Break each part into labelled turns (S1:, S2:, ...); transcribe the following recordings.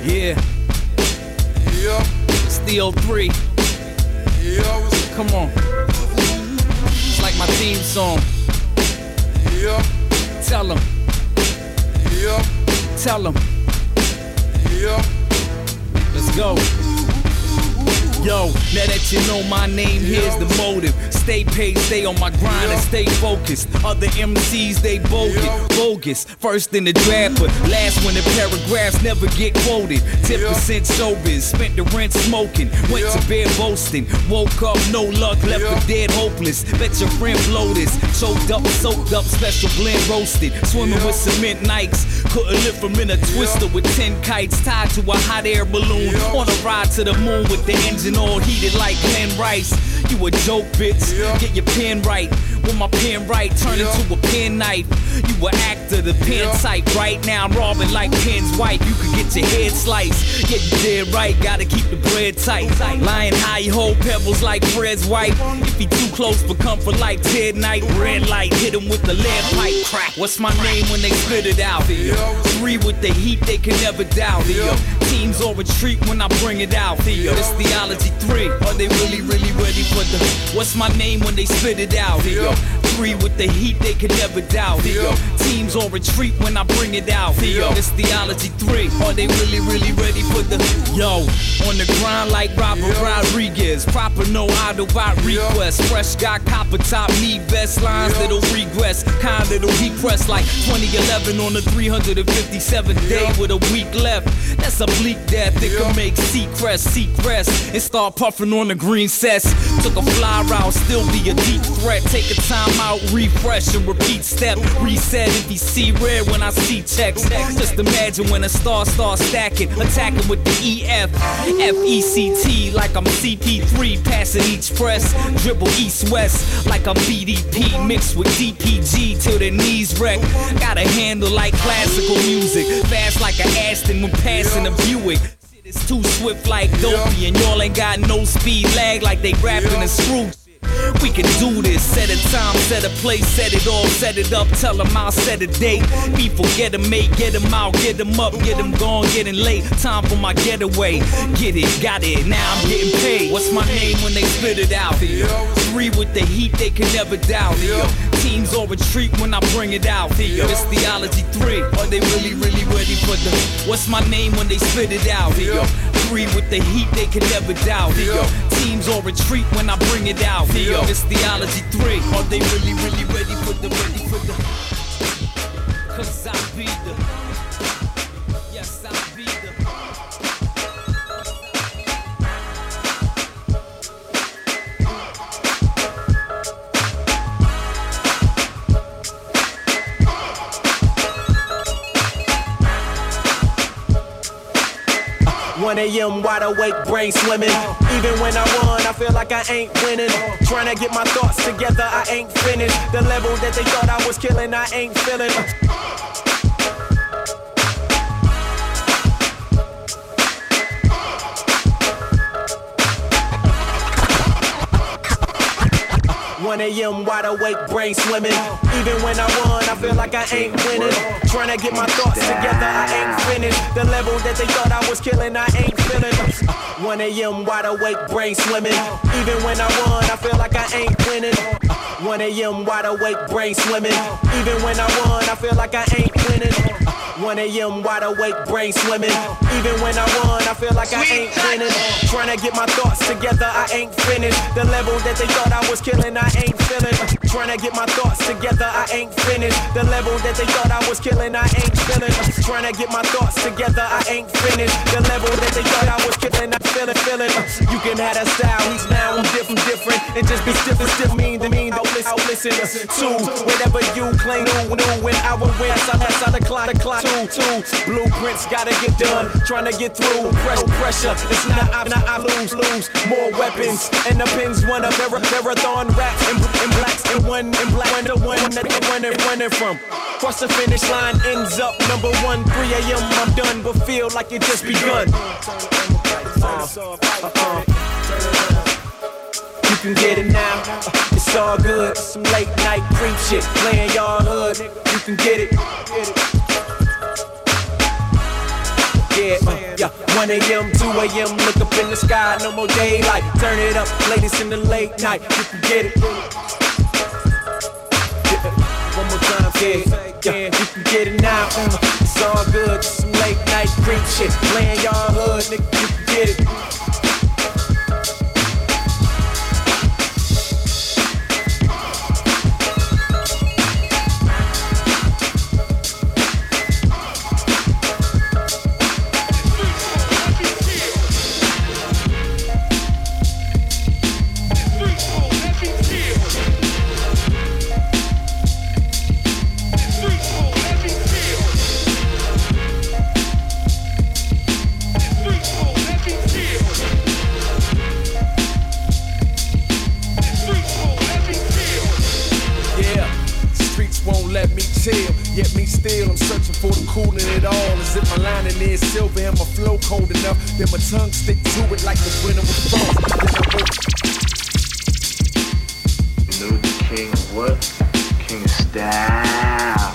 S1: Yeah.
S2: Yeah.
S1: It's the 03.
S2: Yeah.
S1: Come on. It's like my theme song.
S2: Yeah.
S1: Tell them.
S2: Yeah.
S1: Tell them.
S2: Yeah.
S1: Let's go. Yo, now that you know my name, here's the motive. Stay paid, stay on my grind and stay focused. Other MCs, they bogus. First in the draft, but last when the paragraphs never get quoted. 10% showbiz, spent the rent smoking. Went to bed boasting, woke up no luck, left for dead hopeless. Bet your friend blow this. Choked up, soaked up, special blend roasted. Swimming with cement Nikes. Couldn't lift from in a twister with 10 kites tied to a hot air balloon. On a ride to the moon with the engine all heated like Glen Rice. You a joke, bitch. Get your pen right. When my pen right, turn into a pen knife. You an actor, the pen type. Right now I'm robbing like Pen's wife. You could get your head sliced. Yeah, you dead right, gotta keep the bread tight. Lying high, hold pebbles like Fred's wife. If he too close for comfort like Ted Knight. Red light, hit him with the lead pipe. Crack. What's my name when they spit it out? 3 with the heat, they can never doubt. Teams on retreat when I bring it out. This theology 3. Are they really ready for the? What's my name when they spit it out? 3 with the heat, they can never doubt. Teams on retreat when I bring it out. This theology 3. Are they really ready for the? Yo, on the grind like Robert Rodriguez. Proper no Autobot request. Fresh got copper top, need best lines that'll regress. Kind that'll depress like 2011 on the 357th day with a week left. That's a bleak death. It can make Seacrest, and start puffing on the green cess. Took a fly route, still be a deep threat. Take a time out, refresh and repeat step. Reset if you see red when I see checks. Just imagine when a star starts stacking, attacking with the EF, FECT like I'm CP3, passing each press. Dribble east-west like I'm BDP, mixed with DPG till their knees wreck. Got a handle like classical music, fast like an Aston when passing a Buick. It's too swift like Dopey, and y'all ain't got no speed lag like they rapping a screw. We can do this, set a time, set a place, set it all, set it up, tell them I'll set a date. People get them mate, get them out, get them up, get them gone, getting late. Time for my getaway, get it, got it, now I'm getting paid. What's my name when they spit it out? 3 with the heat, they can never doubt. Teams on retreat when I bring it out. This theology 3, are they really ready for the? What's my name when they spit it out? 3 with the heat, they can never doubt. Teams on retreat when I bring it out. This theology 3, are they really ready for the? Cause I be the, yes I be the.
S3: One AM, wide awake, brain swimming. Even when I won, I feel like I ain't winning. Trying to get my thoughts together, I ain't finished. The level that they thought I was killing, I ain't feeling. One AM, wide awake, brain swimming. Even when I won, I feel like I ain't winning. Trying to get my thoughts together, I ain't finished. The level that they thought I was killing, I ain't feeling. 1 AM, wide awake, brain swimming. Even when I won, I feel like I ain't winning. 1 AM, wide awake, brain swimming. Even when I won, I feel like I ain't winning. 1 AM, wide awake, brain swimming. Even when I won, I feel like I ain't winning. Trying to get my thoughts together, I ain't finished. The level that they thought I was killing, I ain't feeling. Trying to get my thoughts together, I ain't finished. The level that they thought I was killing, I ain't feeling. Trying to get my thoughts together, I ain't finished. The level that they thought I was killing, I'm feeling. You can have that style, he's now I'm different, and just be stiff mean to me. I'll listen to whatever you claim, new when I will win. Outside the clock. Two blueprints gotta get done. Trying to get through pressure. It's not I lose. More weapons and the pins. One of marathon raps and blacks and one in black. The one that running from. Cross the finish line ends up number 1. 3 AM I'm done, but feel like it just begun. You can get it now. It's all good. Some late night creep shit playing y'all hood. You can get it. Yeah, 1 a.m., 2 a.m., look up in the sky, no more daylight. Turn it up, ladies in the late night, you can get it. One more time, yeah, you can get it now. It's all good, just some late night creep shit. Playing y'all hood, nigga, you can get it.
S1: Yet me still, I'm searching for the cool in it all. As if my lining is silver and my flow cold enough, then my tongue stick to it like the winter was frost.
S4: You know the king of what? King of style.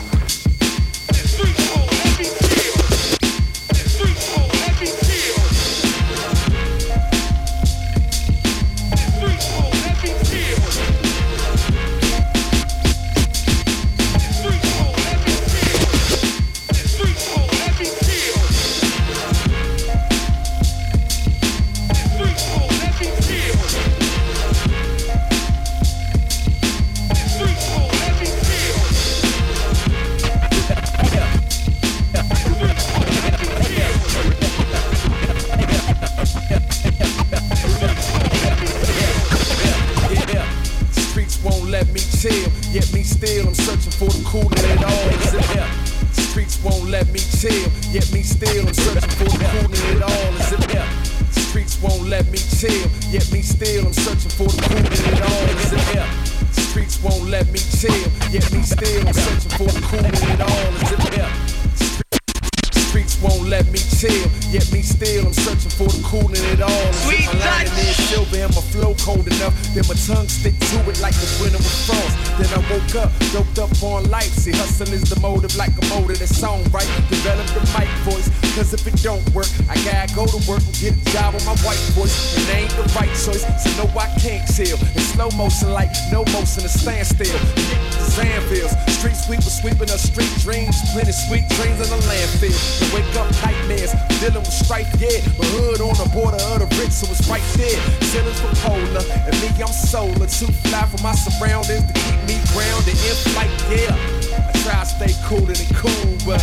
S1: Yet me still, I'm searching for the cool in it all. Streets won't let me chill. Yet me still, I'm searching for the cool in it all. Streets won't let me chill. Yet me still, I'm searching for the cool in it all. Streets won't let me chill. Yet me still, I'm searching for the cool in it all. Streets won't let me chill. Yet me still, I'm searching for the cool in it all.
S3: Sweet
S1: my lining is silver and my flow cold enough, then my tongue stick to it like the winter was frost. Then I woke up, doped up on life. See, hustle is the motive, like a motor that's song right. Develop the mic voice, cause if it don't work, I gotta go to work and get a job with my white voice. And they ain't the right choice, so no, I can't chill. In slow motion, like no motion, a standstill. The Zanvilles, street sweeper sweeping up street dreams, plenty sweet dreams in the landfill. To wake up nightmares, dealing with strife, yeah. My hood on the border of the rich, so it's right there. Ceilings for polar, and me, I'm solar. Too fly for my surroundings to keep me grounded in flight, yeah. I try to stay cooler than cool, but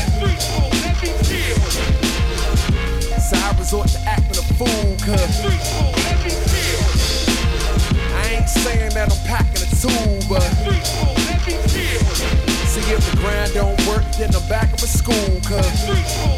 S1: so I resort to acting a fool, cause I ain't saying that I'm packing a tool, but see if the grind don't work, then I'm back up at school, cause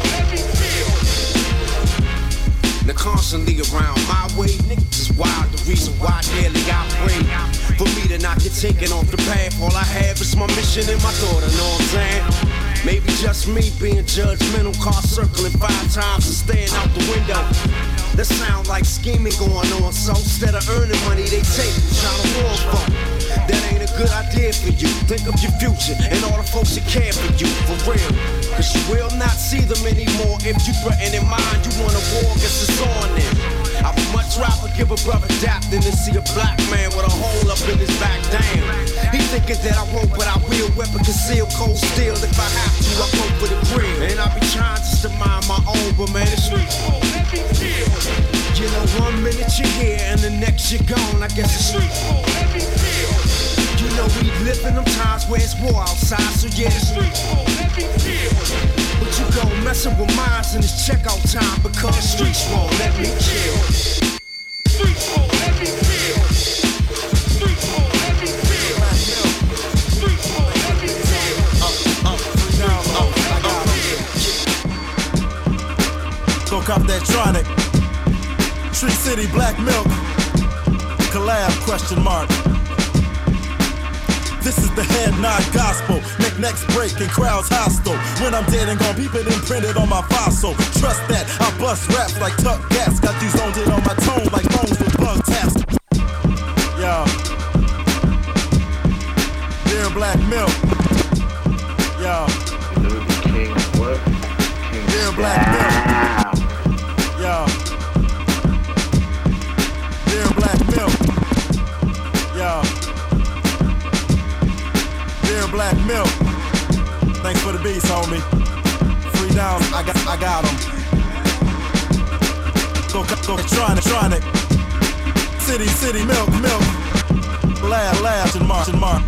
S5: Now constantly around my way, niggas is wild, the reason why daily I pray for me to not get taken off the path. All I have is my mission and my thought, you know what I'm saying? Maybe just me being judgmental, car circling 5 times and staring out the window. That sound like scheming going on, so instead of earning money, they take it, trying to war for. That ain't a good idea for you. Think of your future and all the folks that care for you, for real. Cause you will not see them anymore if you threaten in mind you want a war, guess it's on then. I would much rather give a brother dap than to see a black man with a hole up in his back, damn. He thinking that I won't, but I will. Weapon concealed, cold steel. If I have to, I go for the grill. And I be trying just to mind my own, but man, it's you know, 1 minute you're here and the next you're gone. I guess it's you know, we live in them times where it's war outside, so yeah, it's but you go messing with minds in this checkout time because streets won't let me chill. Streets won't let me chill. Streets won't let me chill. Streets won't let me chill.
S6: Go cop that Tronic. Tree City Black Milk. Collab question mark. This is the head nod gospel. Make next break and crowds hostile. When I'm dead and gone, people imprinted on my fossil. Trust that, I bust raps like tuck gas. Got you zoned in on my tone like phones with bug taps. Yo. Dear Black Milk. Yo.
S4: You know the king of what? King of
S6: Dear Black Milk. beats, homie. Free down, I got them. Go, trying it. City, milk. Laugh, and mark.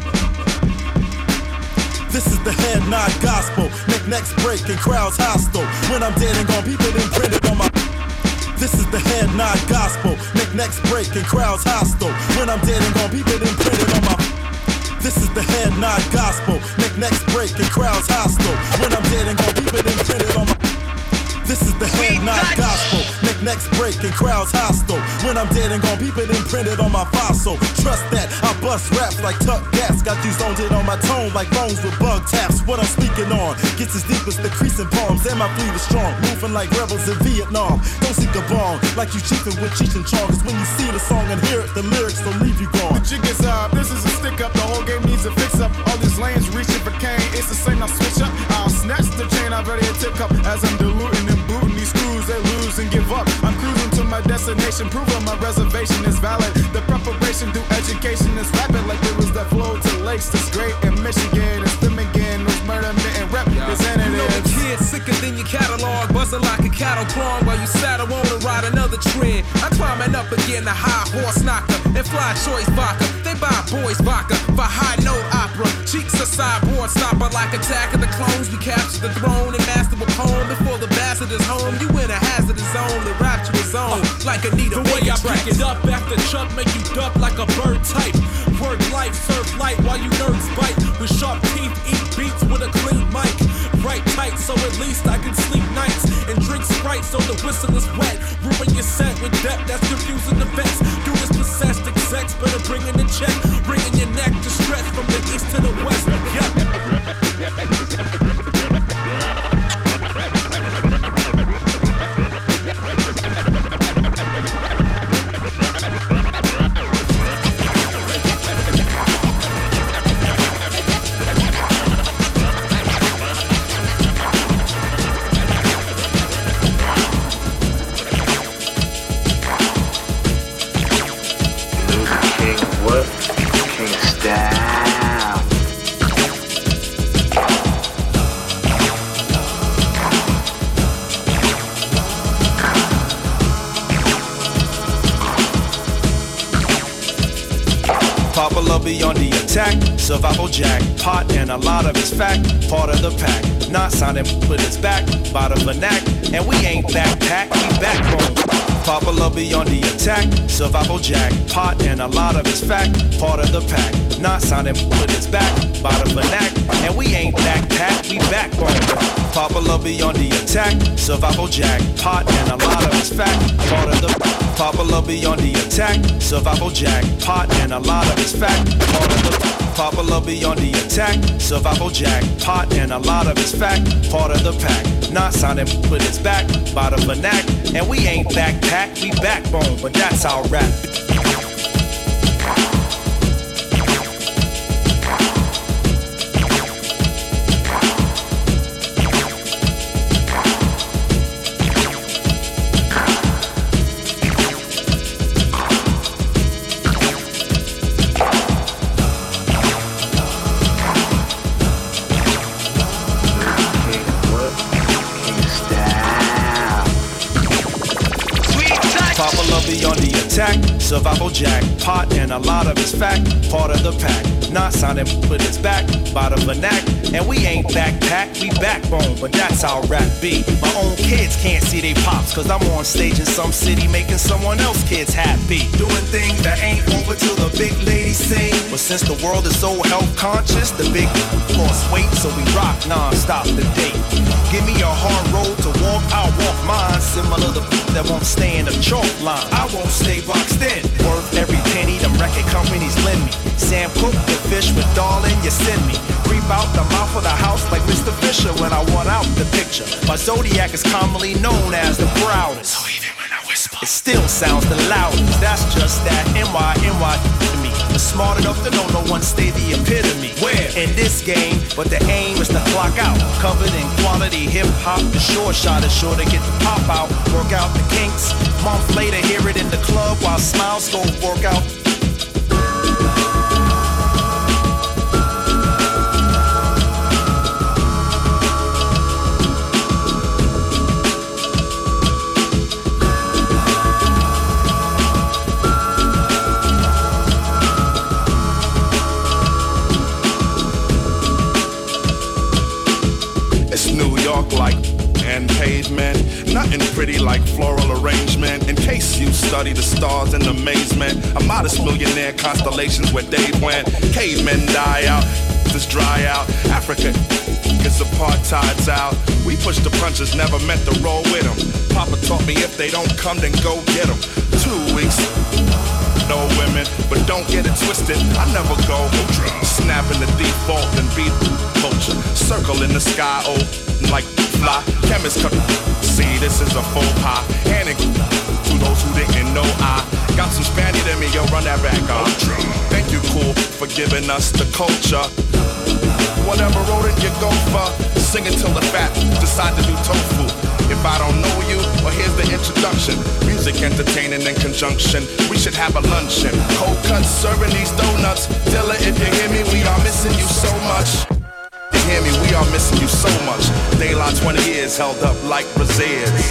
S6: This is the head nod gospel. Necks break and crowds hostile. When I'm dead and gone, people imprinted on my. This is the head nod gospel. Necks break and crowds hostile. When I'm dead and gone, people imprinted on my. This is the head nod gospel. Necks break and crowds hostile. When I'm dead and gone, people imprinted on my. This is the head nod gospel. Necks break and crowds hostile. When I'm dead and gone, people imprinted on my fossil. Trust that I bust raps like Tuck Gas. Got you zoned in on my tone like bones with bug taps. What I'm speaking on gets as deep as the creasing palms. And my fleet is strong, moving like rebels in Vietnam. Don't seek a bong like you cheating with Cheech and Chong. Cause when you see the song and hear it, the lyrics will leave you gone.
S7: Jig is up, this is a stick up. The whole game needs a fix up. All these lanes reaching for Kane. It's the same, I'll switch up. I'll snatch the chain, I've already a tip cup. As I'm diluting and booting these screws, they lose and give up. I'm cruising to my destination, proving my reservation is valid. The preparation through education is rapid, like there was that flow to lakes that's great in Michigan. It's them again, those murder mitten representatives.
S1: You know the kid sicker than your catalog, buzzing like a cattle prong while you saddle on and ride another trend. I'm climbing up again, the high horse knocker and fly choice vodka. They buy boys vodka for high note opera. Cheeks a sideboard stopper like Attack of the Clones. We capture the throne and master a poem before the bastard is home. You in a hazardous zone, the rapture is on like Anita. The way I pick it up after Chuck make you duck like a bird type. Work life, surf light while you nerds bite. With sharp teeth, eat beats with a clean mic. Right tight, so at least I can sleep nights. And drink Sprite so the whistle is wet. Ruin your set with depth, that's confusing the vets. Do this possessed sex, better bring in the check. Bringing your neck to stretch from the east to the west.
S8: Popular be on the attack, survival jack, pot and a lot of his fact, part of the pack, not sounding with his back, by the vernac, and we ain't backpack, we backbone. Popular be on the attack, survival jack, pot and a lot of his fact, part of the pack, not sounding with his back, by the vernac, and we ain't backpack, we backbone. Popular be on the attack, survival jack, pot and a lot of his fact, part of the Popular be on the attack, survival jack, pot and a lot of his fact, part of the Popular be on the attack, survival jack, pot and a lot of his fact, part of the pack, not sounding with his back, by the vernac, and we ain't backpack, we backbone, but that's our rap. Be on the attack, survival jack, pot and a lot of his fact, part of the pack, not sounding with his back, by the vernac, and we ain't backpack, we backbone, but that's our rap be. My own kids can't see they pops, cause I'm on stage in some city making someone else kids happy, doing things that ain't over till the big ladies sing, but since the world is so health conscious, the big lost weight, so we rock non-stop the date. Give me a hard road to walk, I'll walk mine, similar to that won't stay in the chalk line. I won't stay boxed in. Worth every penny them record companies lend me. Sam Cooke, the fish with darling, you send me. Creep out the mouth of the house like Mr. Fisher when I want out the picture. My zodiac is commonly known as the proudest. So even when I whisper, it still sounds the loudest. That's just that NY to me. But smart enough to know no one stay the epitome. Where? In this game, but the aim is to clock out. Covered in quality hip-hop, the short shot is sure to get the pop out. Work out the kinks. Month later, hear it in the club while smiles go work out.
S9: and pavement. Nothing pretty like floral arrangement. In case you study the stars in amazement, a modest millionaire constellations where Dave went. Cavemen die out, just dry out. Africa is apartheid's out. We push the punches, never meant to roll with them. Papa taught me if they don't come, then go get them. 2 weeks, no women, but don't get it twisted. I never go snapping the default and beat culture. Circle in the sky, oh, like fly. Chemists cut. See, this is a faux pas. Handing to those who didn't know I got some Spaniard in me, yo, run that back on. Thank you, cool, for giving us the culture. Whatever road it you go for, sing it till the fat decide to do tofu. If I don't know you, well here's the introduction. Music entertaining in conjunction. We should have a luncheon. Cold cuts serving these donuts. Dilla, if you hear me, we are missing you so much. You hear me, we are missing you so much. Daylight 20 years held up like Brazils.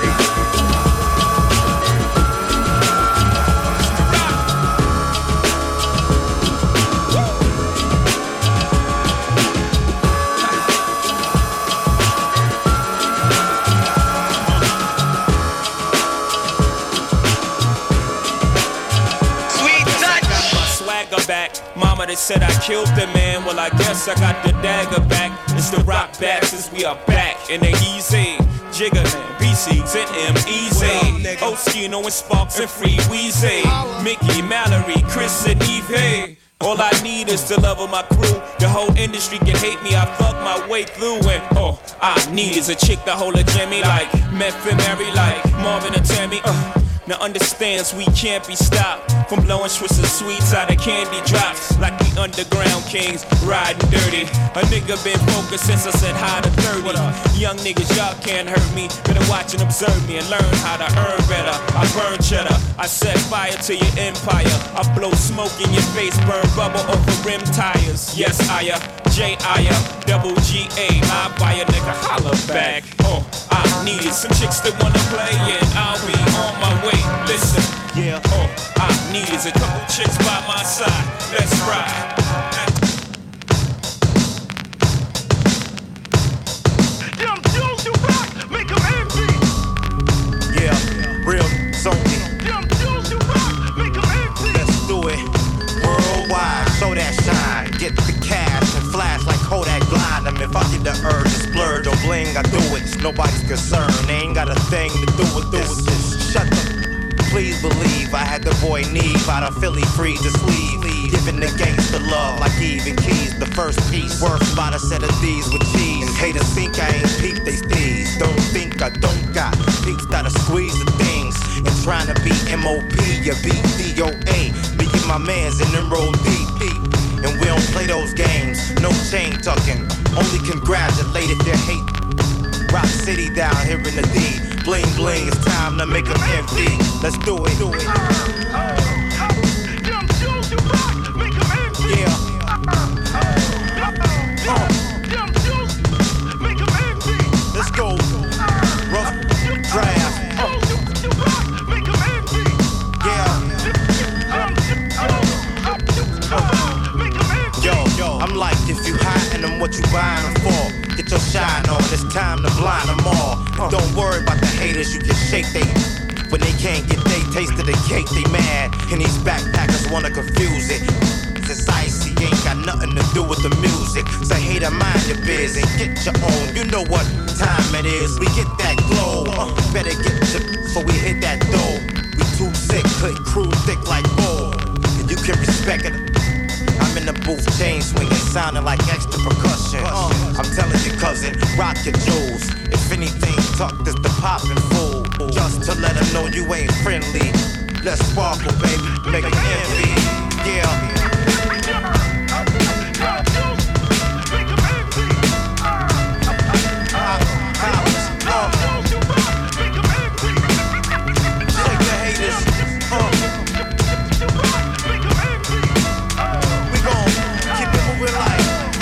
S1: Mama, they said I killed the man. Well, I guess I got the dagger back. It's the rock back since we are back in the easy. Jigga, BC's and M-Easy. Oskino and Sparks and Free Weezy. Mickey, Mallory, Chris and Eve. Hey. All I need is the love of my crew. The whole industry can hate me, I thug my way through. And all I need is a chick that hold a Jimmy like Meth and Mary, like Marvin and Tammy. Now understands we can't be stopped from blowing Swiss and sweets out of candy drops. Like the underground kings riding dirty. A nigga been focused since I said hi to 30. Young niggas, y'all can't hurt me. Better watch and observe me and learn how to earn better. I burn cheddar, I set fire to your empire. I blow smoke in your face, burn bubble over rim tires. Yes, J-I-A, double G-A. I buy a nigga, holla back. Oh, I need some chicks that wanna play and I'll be on my way. Listen, yeah, all I need is a couple chicks by my side. Let's ride.
S10: Them dudes you rock, make them envy.
S3: Yeah, real Sony.
S10: Them dudes you rock, make them envy.
S3: Let's do it worldwide. Show that shine, get the cash and flash like Kodak blind. If I get the urge to splurge or bling, I do it. It's nobody's concern. They ain't got a thing to do with this. Shut the. Please believe I had the boy Neve out of Philly free to sleeve. Giving the gangster love like Eve and Keys. The first piece worth about a set of these with cheese. And haters think I ain't peep they steez. Don't think I don't got peeps that'll squeeze the things. And trying to be M.O.P. you beat D.O.A. Me and my mans in them roll deep. And we don't play those games. No chain tucking. Only congratulate if they hate. Rock City down here in the D. Bling bling, it's time to make them envy. Let's do it. Yeah. Let's go. Rough draft. Yeah. Yo, I'm like, if you hiding them, what you buying them for? Get your shine on, it's time to blind them all. Don't worry about the haters, you can shake they. When they can't get they taste of the cake, they mad. And these backpackers wanna confuse it. It's icy, ain't got nothing to do with the music. Say hater, mind your biz and get your own. You know what time it is, we get that glow. Better get to before we hit that dough. We too sick, couldn't crew thick like gold. And you can respect it. I'm in the booth, chain swinging, sounding like extra percussion. I'm telling you, cousin, rock your jewels. If anything tucked is the poppin' fool. Just to let them know you ain't friendly. Let's sparkle, baby, make them envy. Yeah. Shake the haters. We gon' keep it moving like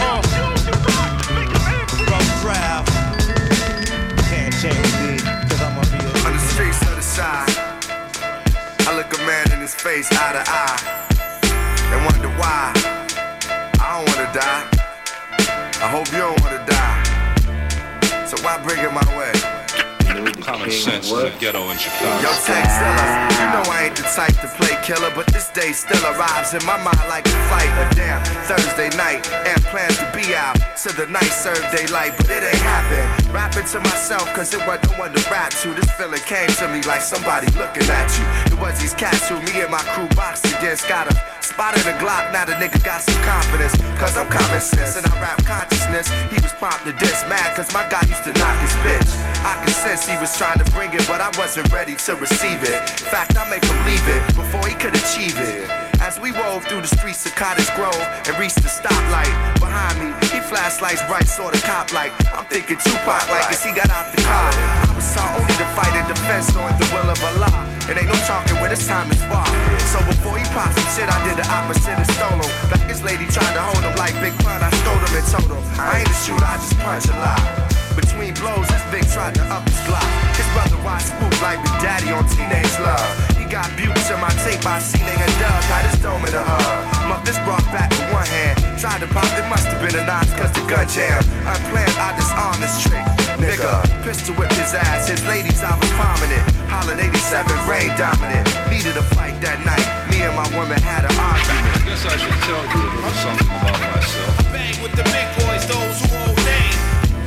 S3: rough draft. Can't change me, cause I'ma be a
S11: on the streets of the side. I look a man in his face eye to eye and wonder why. I don't wanna die. I hope you don't wanna die. So so why bring it my way?
S9: Common sense in the ghetto in Chicago.
S11: Yo, Tank Zilla, you know I ain't the type to play killer, but this day still arrives in my mind like a fight. A damn Thursday night, and plans to be out to the night serve daylight, but it ain't happen. Rapping to myself, cause it wasn't no one to rap to. This feeling came to me like somebody looking at you. It was these cats who me and my crew boxed against. Got a spot in the Glock, now the nigga got some confidence. Cause I'm common sense and I rap consciousness. He was prompt to diss, mad cause my guy used to knock his bitch. I could sense he was trying to bring it, but I wasn't ready to receive it. In fact, I make him leave it before he could achieve it. As we rolled through the streets of Cottage Grove and reached the stoplight, behind me, he flashlights bright, sorta cop like. I'm thinking Tupac like as he got out the car. I was saw only to fight in defense or at the will of Allah. And ain't no talking when it's time is far. So before he popped some shit, I did the opposite and stole him. Like this lady tried to hold him like Big Pun, I stole him and told him I ain't a shooter, I just punch a lot. Between blows, this Big tried to up his block. His brother watched Spook like Big Daddy on Teenage Love. He got bukes in my tape by Ceiling and Dub, got his dome in the hub. Muff this brought back with one hand. Tried to pop, it must have been a notch cause the gun jam. Unplanned, I disarmed this trick. Nigga, pistol whipped his ass, his ladies I was palming it. Holland 87, rain dominant. Needed a fight that night, me and my woman had an argument.
S9: I guess I should tell you a little something about myself.
S5: I bang with the big boys, those who hold name.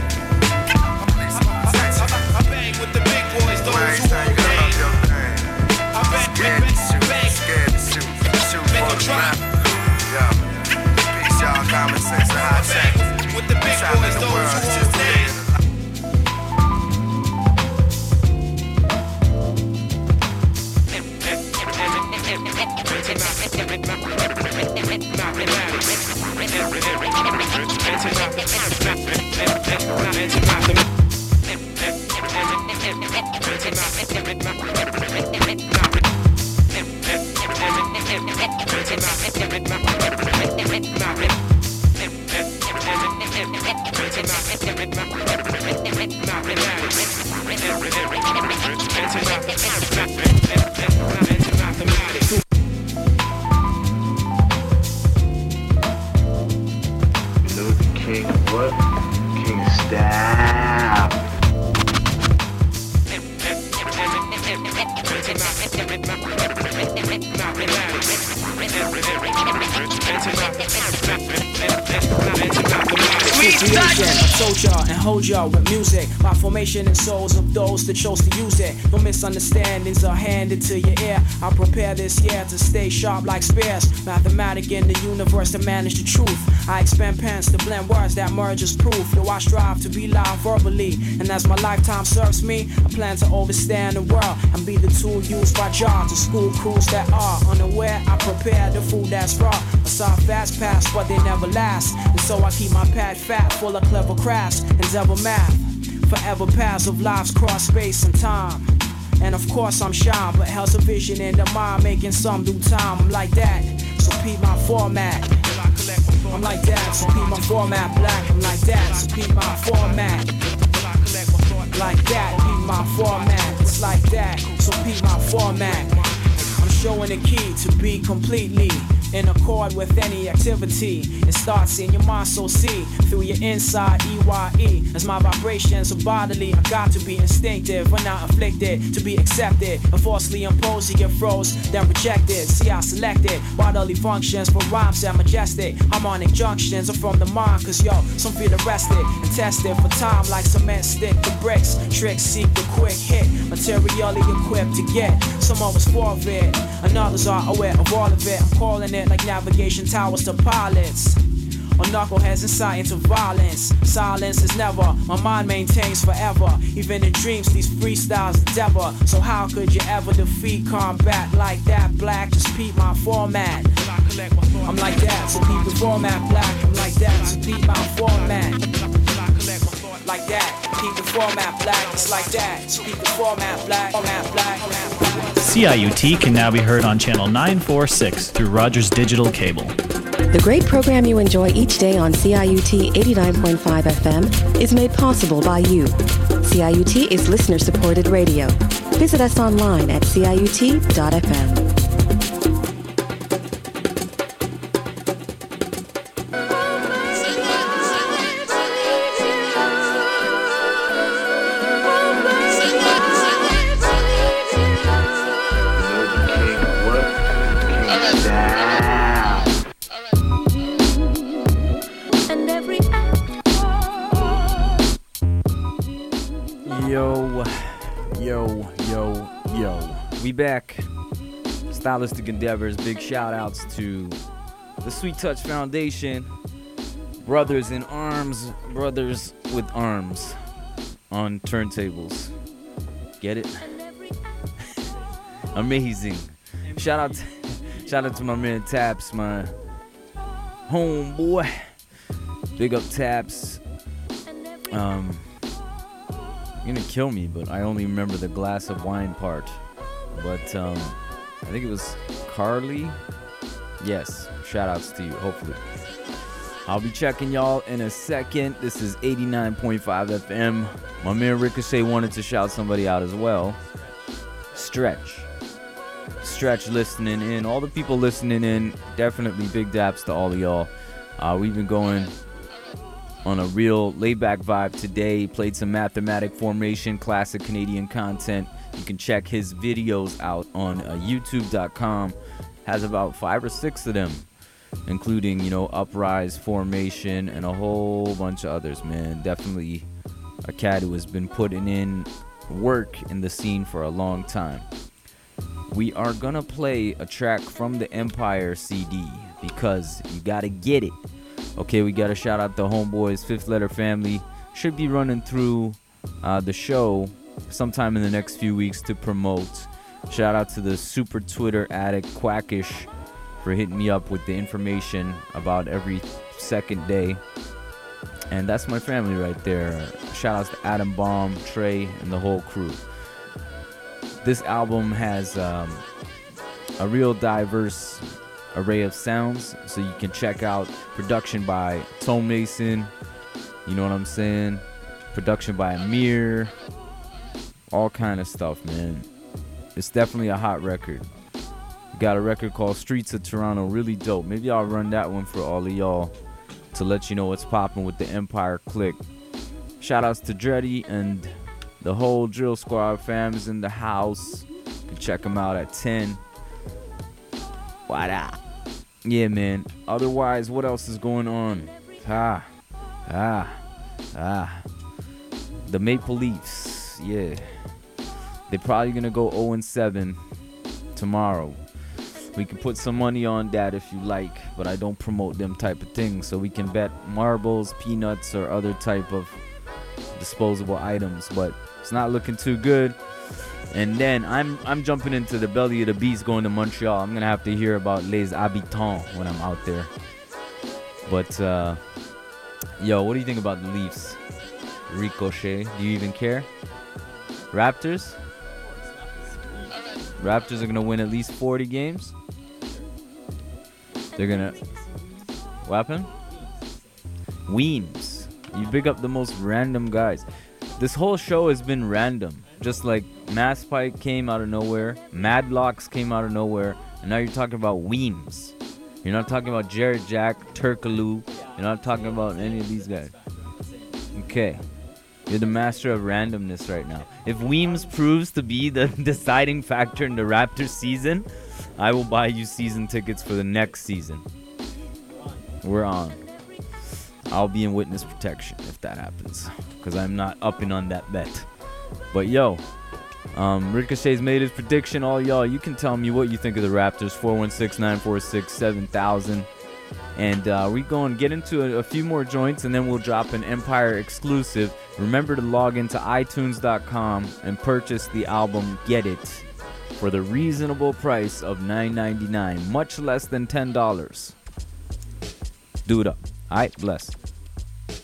S5: I bang with the big boys, those who hold name. I bang,
S11: Scared to shoot for the rap. Yo, peace y'all, common sense and high tech.
S5: with the big boys, those who hold name.
S12: Y'all with music, my formation and souls of those that chose to use it. No misunderstandings are handed to your ear. I prepare this year to stay sharp like spears. Mathematic in the universe to manage the truth. I expand pens to blend words that merge as proof. Though I strive to be loud verbally, and as my lifetime serves me, I plan to overstand the world and be the tool used by John to school crews that are unaware. I prepare the food that's raw. I saw fast pass, but they never last, and so I keep my pad fat, full of clever crafts and devil math. Forever paths of lives cross space and time. And of course I'm shy, but hell's a vision in the mind, making some do time. I'm like that, so peep my format. I'm like that, so keep my format black. I'm like that, so keep my format. Like that, keep my format. It's like that, so keep my format. I'm showing the key to be completely in accord with any activity. It starts in your mind, so see through your inside, EYE. As my vibrations are bodily, I got to be instinctive when not afflicted, to be accepted and falsely imposed. You get froze, then rejected. See, I selected bodily functions for rhymes and majestic. Harmonic junctions are from the mind, cause yo, some feel arrested and tested for time like cement stick to bricks. Tricks seek the quick hit, materially equipped to get. Some of us forfeit, and others are aware of all of it. I'm calling it like navigation towers to pilots, or knuckleheads insight into violence. Silence is never, my mind maintains forever. Even in dreams, these freestyles endeavor. So how could you ever defeat combat like that? Black, just peep my format. I'm like that, so keep the format black. I'm like that, so keep my format. Like that, keep the format black. It's like that, so keep the format black. Format black.
S13: CIUT can now be heard on channel 946 through Rogers Digital Cable.
S14: The great program you enjoy each day on CIUT 89.5 FM is made possible by you. CIUT is listener-supported radio. Visit us online at ciut.fm.
S15: Yo. We back. Stylistic Endeavors. Big shout outs to the Sweet Touch Foundation. Brothers in Arms. Brothers with Arms on turntables. Get it? Amazing. Shout out to my man Taps, my homeboy. Big up Taps. You're gonna kill me, but I only remember the glass of wine part. But I think it was Carly. Yes, shout outs to you, hopefully. I'll be checking y'all in a second. This is 89.5 FM. My man Ricochet wanted to shout somebody out as well. Stretch listening in. All the people listening in, definitely big daps to all of y'all. We've been going on a real laid-back vibe today. Played some Mathematic Formation, classic Canadian content. You can check his videos out on youtube.com. Has about 5 or 6 of them, including, Uprise, Formation, and a whole bunch of others, man. Definitely a cat who has been putting in work in the scene for a long time. We are gonna play a track from the Empire CD because you gotta get it. Okay, we gotta shout out the homeboys, Fifth Letter Family. Should be running through the show sometime in the next few weeks to promote. Shout out to the super Twitter addict Quackish for hitting me up with the information about every second day. And that's my family right there. Shout outs to Adam Baum, Trey, and the whole crew. This album has a real diverse array of sounds, so you can check out production by Tone Mason, you know what I'm saying, production by Amir, all kind of stuff, man. It's definitely a hot record. Got a record called Streets of Toronto, really dope. Maybe I'll run that one for all of y'all to let you know what's popping with the Empire Click. Shout outs to Dreddy and the whole Drill Squad fam is in the house. You can check them out at 10. What up? Yeah, man. Otherwise, what else is going on? The Maple Leafs. Yeah. They're probably going to go 0-7 tomorrow. We can put some money on that if you like, but I don't promote them type of things. So we can bet marbles, peanuts, or other type of disposable items. But it's not looking too good. And then I'm jumping into the belly of the beast going to Montreal. I'm going to have to hear about Les Habitants when I'm out there. But, yo, what do you think about the Leafs? Ricochet, do you even care? Raptors? Raptors are going to win at least 40 games? They're going to... What happened? Weems. You pick up the most random guys. This whole show has been random. Just like Mass Pike came out of nowhere, Madlocks came out of nowhere, and now you're talking about Weems. You're not talking about Jared Jack, Turkaloo. You're not talking about any of these guys. Okay. You're the master of randomness right now. If Weems proves to be the deciding factor in the Raptors season, I will buy you season tickets for the next season. We're on. I'll be in witness protection if that happens, because I'm not upping on that bet. But yo, Ricochet's made his prediction. All y'all, you can tell me what you think of the Raptors. 416-946-7000. And we going to get into a few more joints, and then we'll drop an Empire exclusive. Remember to log into iTunes.com and purchase the album Get It for the reasonable price of $9.99, much less than $10. Do it up. All right, bless.